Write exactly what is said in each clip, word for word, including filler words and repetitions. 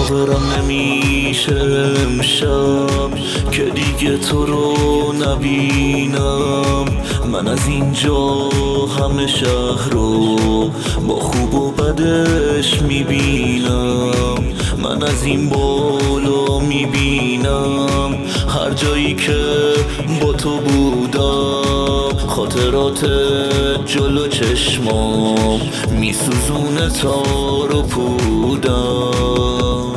باورم نمیشه امشب که دیگه تو رو نبینم. من از اینجا همه شهر رو با خوب و بدش میبینم. من از این بالا میبینم هر جایی که با تو بودم خاطرات جلو چشمام میسوزونه تار و پودم.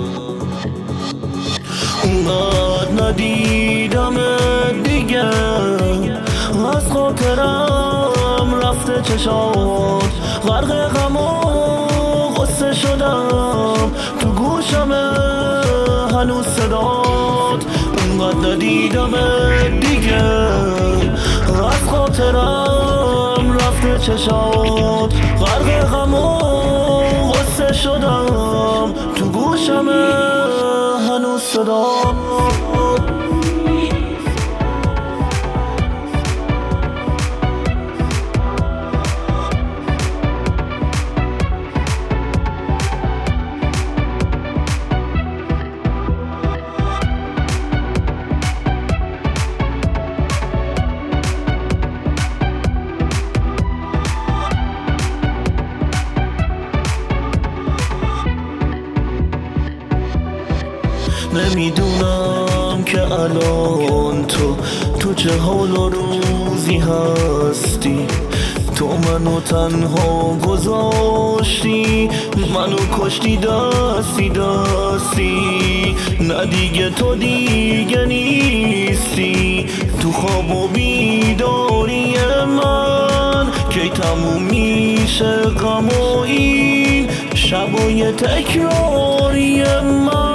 اونقدر ندیدم دیگه از خاطرم رفته چشات غرق غم و غصه شدم تو گوشم هنوز صدات. اونقدر ندیدم دیگه از خاطرم رفته چشات غرق غم و غصه شدم تو گوشم هنوز صدات. نمیدونم که الان تو تو چه حال و روزی هستی. تو منو تنها گذاشتی، منو کشتی دستی دستی. نه دیگه تو دیگه نیستی تو خواب و بیداری من. کی تموم میشه غم و این شبای تکراری من.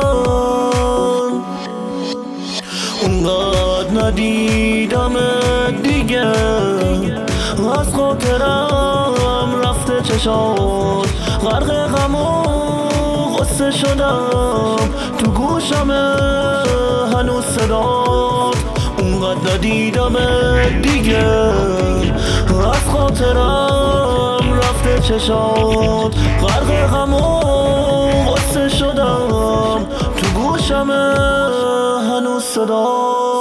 اونقدر ندیدم دیگه از خاطرم رفته چشات غرق غم و غصه شدم تو گوشم هنوز صدات. اونقدر ندیدم دیگه از خاطرم رفته چشات غرق غم و غصه شدم تو گوشم هنوز صدات.